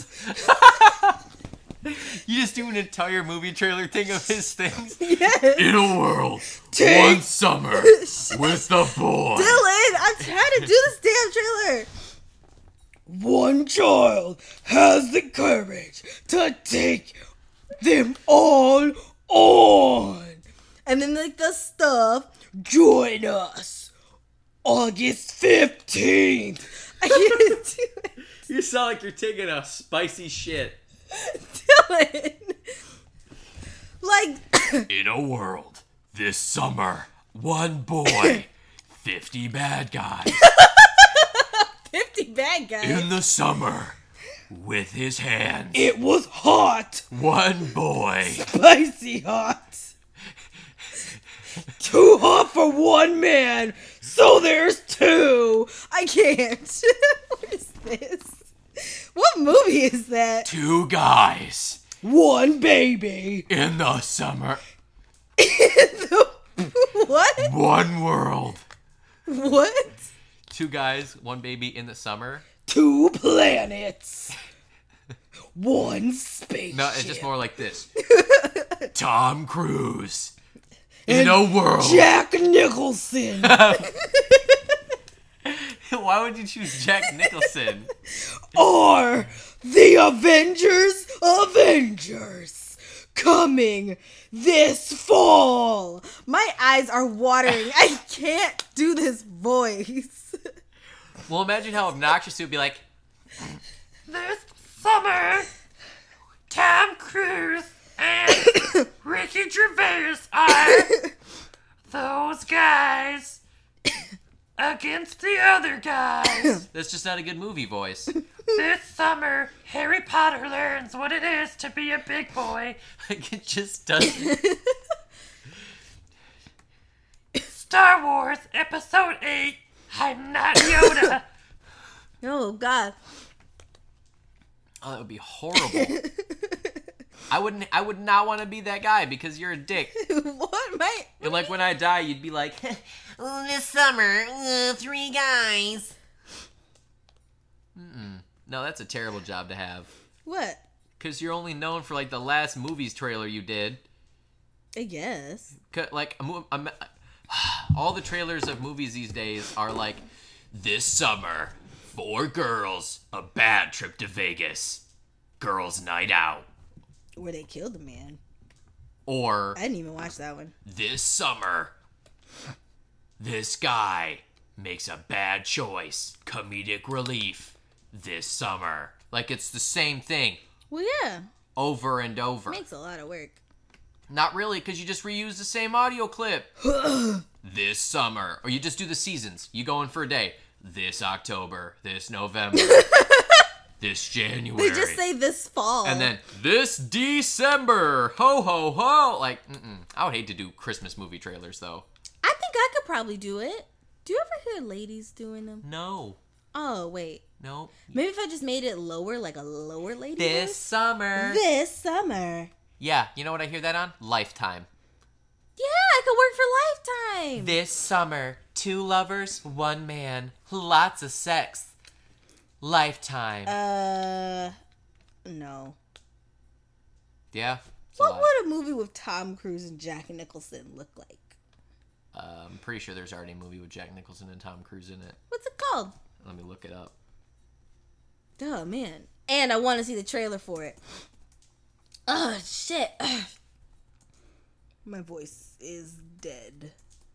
You just do an entire movie trailer thing of his things. Yes. In a world, Take- one summer with the boy. Dylan, I'm trying to do this damn trailer. One child has the courage to take them all on. And then like the stuff, join us August fifteenth. I can't do it. You sound like you're taking a spicy shit. Dylan. Like, In a world this summer, one boy, fifty bad guys. fifty bad guys. In the summer, with his hands, It was hot. one boy. Spicy hot. Too hot for one man, so there's two. I can't. What is this? What movie is that? Two guys One baby. in the summer, What? one world. What? Two guys, one baby in the summer. Two planets. One spaceship. No, it's just more like this. Tom Cruise in And a world. Jack Nicholson. Why would you choose Jack Nicholson? Are the Avengers Avengers coming this fall? My eyes are watering. I can't do this voice. Well, imagine how obnoxious it would be like, This summer, Tom Cruise and Ricky Gervais are those guys against the other guys. that's just not a good movie voice. This summer, Harry Potter learns what it is to be a big boy. Like, it just doesn't. Star Wars Episode eight, I'm not Yoda. Oh, God. Oh, that would be horrible. I wouldn't. I would not want to be that guy because you're a dick. What? My... And like when I die, you'd be like, This summer, uh, three guys. no, that's a terrible job to have. What? Because you're only known for like the last movies trailer you did. I guess. 'Cause, Like a mo- a, all the trailers of movies these days are like, this summer, four girls, a bad trip to Vegas, girls' night out, Where they killed the man. or I didn't even watch that one. this summer, this guy makes a bad choice, comedic relief, this summer. Like, it's the same thing Well, yeah. over and over. Makes a lot of work. Not really, because you just reuse the same audio clip. This summer. Or you just do the seasons. You go in for a day. This October. This November. This January. They just say this fall. And then this December. Ho, ho, ho. Like, mm-mm. I would hate to do Christmas movie trailers, though. I think I could probably do it. Do you ever hear ladies doing them? No. Oh, wait. No. Maybe if I just made it lower, like a lower lady This voice? summer. This summer. Yeah, you know what I hear that on? Lifetime. Yeah, I could work for Lifetime. This summer, two lovers, one man, lots of sex. Lifetime. Uh, no. yeah. it's a What lot. would a movie with Tom Cruise and Jack Nicholson look like? Uh, I'm pretty sure there's already a movie with Jack Nicholson and Tom Cruise in it. What's it called? Let me look it up. Oh, man. And I want to see the trailer for it. Oh, shit. My voice is dead.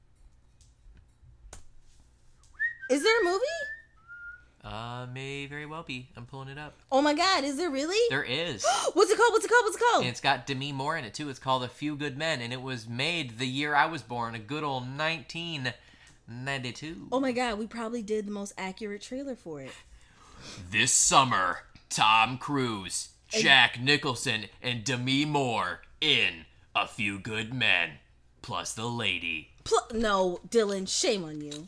Is there a movie? Uh, may very well be. I'm pulling it up. Oh my god, is there really? There is. What's it called? What's it called? What's it called? And it's got Demi Moore in it, too. It's called A Few Good Men, and it was made the year I was born, a good old nineteen ninety-two. Oh my god, we probably did the most accurate trailer for it. This summer, Tom Cruise, Jack Nicholson, and Demi Moore in A Few Good Men, plus the lady. Pl- no, Dylan, shame on you.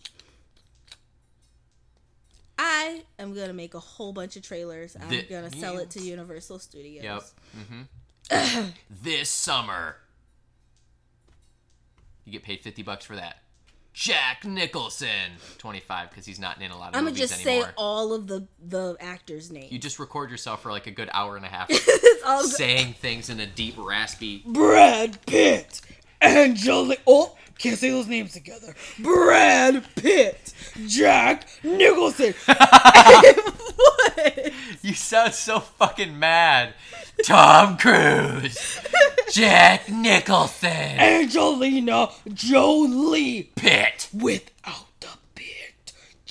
I am gonna make a whole bunch of trailers. I'm The- gonna sell it to Universal Studios. Yep. Mm-hmm. This summer, you get paid fifty bucks for that. Jack Nicholson, twenty-five, because he's not in a lot of I'm gonna movies just anymore. say all of the the actors' names. You just record yourself for like a good hour and a half, It's all saying things in a deep, raspy. Brad Pitt, Angela. Oh, can't say those names together. Brad Pitt, Jack Nicholson. what? You sound so fucking mad. Tom Cruise, Jack Nicholson, Angelina Jolie. Pitt. Without the Pitt.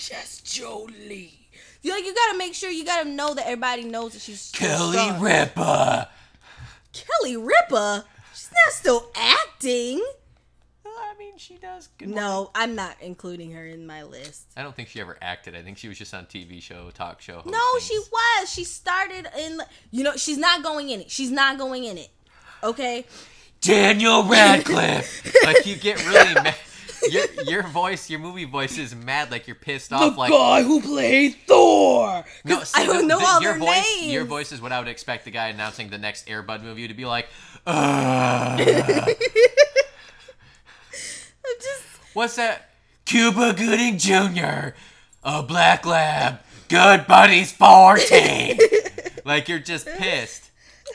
Just Jolie. You like you gotta make sure you gotta know that everybody knows that she's Kelly strong. Ripa. Kelly Ripa. She's not still acting. Well, I mean, she does. Good No, I'm not including her in my list. I don't think she ever acted. I think she was just on T V show, talk show. No, hostings. she was. She started in. You know, she's not going in it. She's not going in it. Okay. Daniel Radcliffe. Like you get really mad. Your your voice, your movie voice is mad. Like you're pissed The off. Like guy who played Thor. no, I don't know all your their voice. names. Your voice is what I would expect the guy announcing the next Air Bud movie to be like. Uh, I'm just. What's that? Cuba Gooding Junior A black lab. Good buddies fourteen. Like you're just pissed.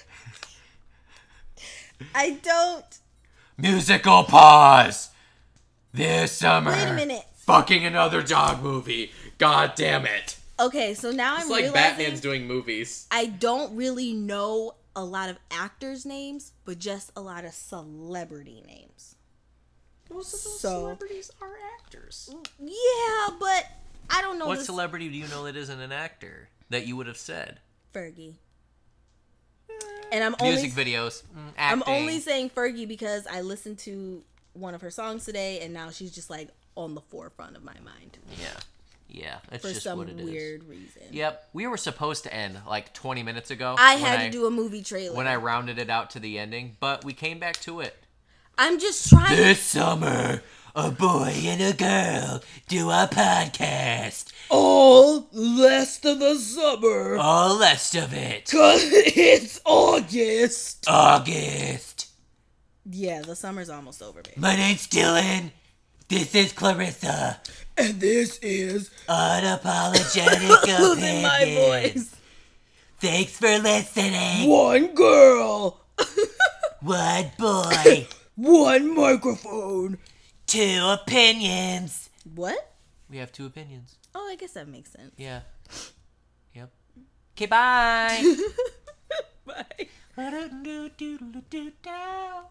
I don't. Musical pause. This summer. Wait a minute. Fucking another dog movie. God damn it. Okay, so now I'm It's like realizing Batman's doing movies. I don't really know a lot of actors' names, but just a lot of celebrity names. Most of those So- celebrities are actors. Yeah, but I don't know What this celebrity do you know that isn't an actor that you would have said? Fergie. And I'm Music only videos. Mm, I'm acting. only saying Fergie because I listened to one of her songs today, and now she's just like on the forefront of my mind Yeah. Yeah. That's for just some what it is. weird reason. Yep. We were supposed to end like twenty minutes ago. I when had to do a movie trailer. when I rounded it out to the ending, but we came back to it. I'm just trying. This summer, a boy and a girl do a podcast. All rest of the summer. All rest of it. Cause it's August. August. Yeah, the summer's almost over, baby. My name's Dylan. This is Clarissa. And this is Unapologetic Losing my opinion. voice. Thanks for listening. one girl, One boy. one microphone. Two opinions. What? We have two opinions. Oh, I guess that makes sense. Yeah. Yep. Okay, bye. Bye.